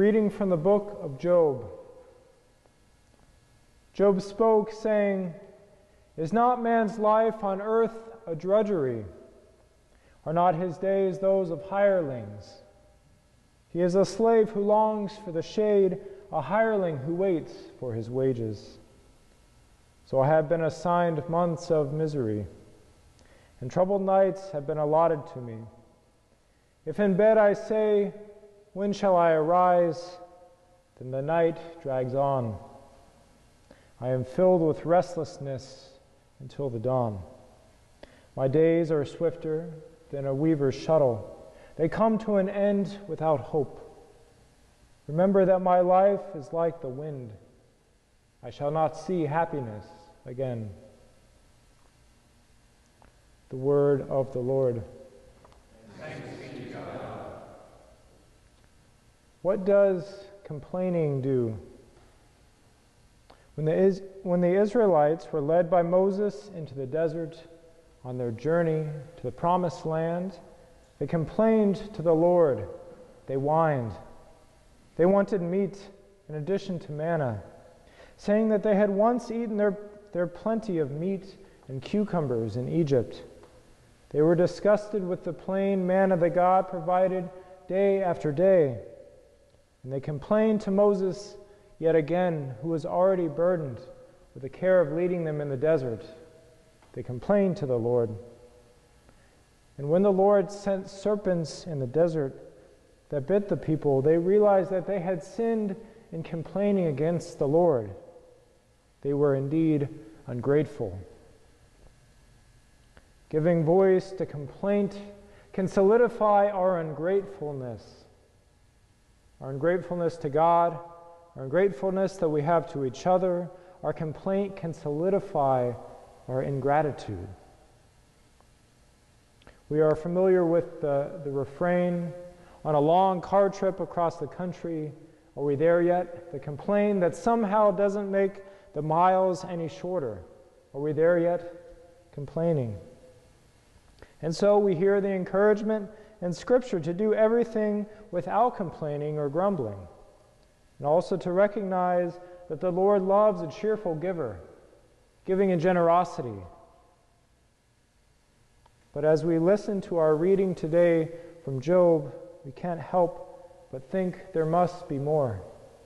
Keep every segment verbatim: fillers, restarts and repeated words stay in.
reading from the book of Job. Job spoke, saying, "Is not man's life on earth a drudgery? Are not his days those of hirelings? He is a slave who longs for the shade, a hireling who waits for his wages. So I have been assigned months of misery, and troubled nights have been allotted to me. If in bed I say, 'When shall I arise?' then the night drags on. I am filled with restlessness until the dawn. My days are swifter than a weaver's shuttle. They come to an end without hope. Remember that my life is like the wind. I shall not see happiness again." The word of the Lord. Thanks be to God. What does complaining do? When the, Is- when the Israelites were led by Moses into the desert on their journey to the promised land, they complained to the Lord. They whined. They wanted meat in addition to manna, saying that they had once eaten their, their plenty of meat and cucumbers in Egypt. They were disgusted with the plain manna that God provided day after day. And they complained to Moses yet again, who was already burdened with the care of leading them in the desert. They complained to the Lord. And when the Lord sent serpents in the desert that bit the people, they realized that they had sinned in complaining against the Lord. They were indeed ungrateful. Giving voice to complaint can solidify our ungratefulness. Our ungratefulness to God, our ungratefulness that we have to each other. Our complaint can solidify our ingratitude. We are familiar with the, the refrain, "On a long car trip across the country, are we there yet?" The complaint that somehow doesn't make the miles any shorter. Are we there yet? Complaining. And so we hear the encouragement in Scripture to do everything without complaining or grumbling, and also to recognize that the Lord loves a cheerful giver, giving in generosity. But as we listen to our reading today from Job, we can't help but think there must be more.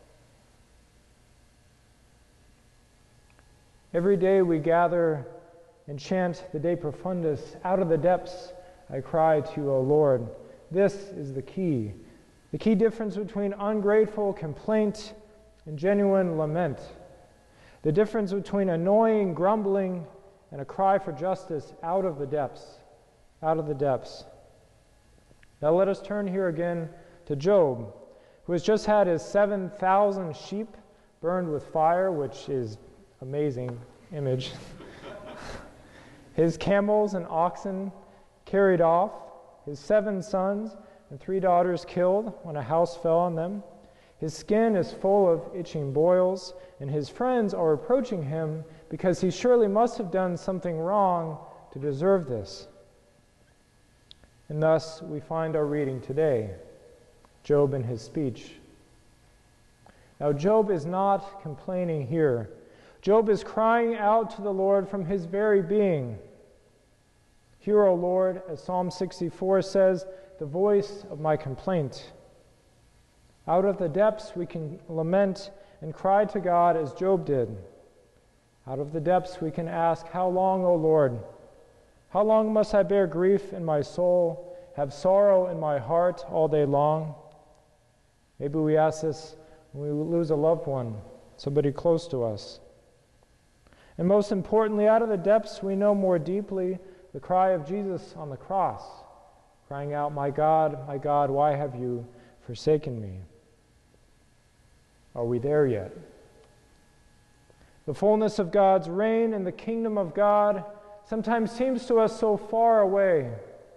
Every day we gather and chant the De Profundis, "Out of the depths I cry to you, O Lord." This is the key. The key difference between ungrateful complaint and genuine lament. The difference between annoying grumbling and a cry for justice out of the depths. Out of the depths. Now let us turn here again to Job, who has just had his seven thousand sheep burned with fire, which is amazing image. His camels and oxen carried off, his seven sons and three daughters killed when a house fell on them. His skin is full of itching boils, and his friends are reproaching him because he surely must have done something wrong to deserve this. And thus we find our reading today, Job and his speech. Now Job is not complaining here. Job is crying out to the Lord from his very being. "Hear, O Lord," as Psalm sixty-four says, "the voice of my complaint." Out of the depths we can lament and cry to God as Job did. Out of the depths we can ask, "How long, O Lord? How long must I bear grief in my soul, have sorrow in my heart all day long?" Maybe we ask this when we lose a loved one, somebody close to us. And most importantly, out of the depths we know more deeply the cry of Jesus on the cross, crying out, "My God, my God, why have you forsaken me?" Are we there yet? The fullness of God's reign and the kingdom of God sometimes seems to us so far away.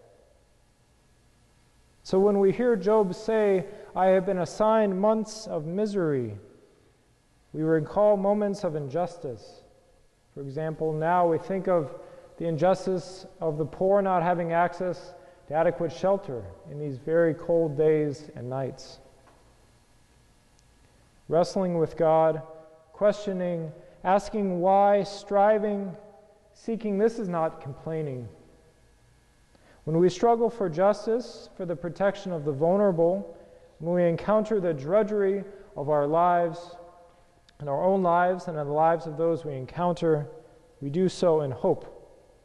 So when we hear Job say, "I have been assigned months of misery," we recall moments of injustice. For example, now we think of the injustice of the poor not having access to adequate shelter in these very cold days and nights. wrestling with God, questioning, asking why, striving, seeking. This is not complaining. When we struggle for justice, for the protection of the vulnerable, when we encounter the drudgery of our lives, in our own lives and in the lives of those we encounter, we do so in hope.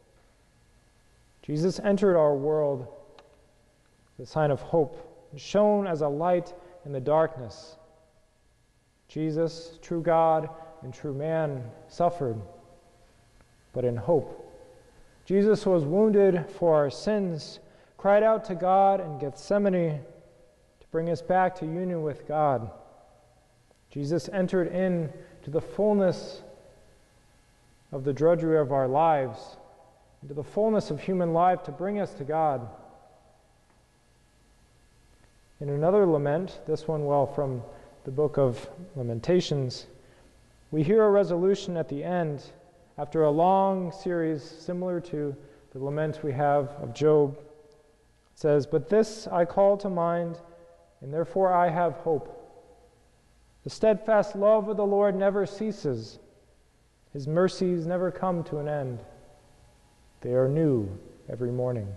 Jesus entered our world, the sign of hope, and shone as a light in the darkness. Jesus, true God and true man, suffered, but in hope. Jesus was wounded for our sins, cried out to God in Gethsemane to bring us back to union with God. Jesus entered into the fullness of the drudgery of our lives, into the fullness of human life to bring us to God. In another lament, this one, well, from the book of Lamentations, we hear a resolution at the end after a long series similar to the lament we have of Job. It says, "But this I call to mind, and therefore I have hope. The steadfast love of the Lord never ceases. His mercies never come to an end. They are new every morning.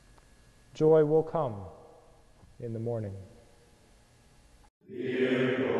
Joy will come in the morning." Dear Lord.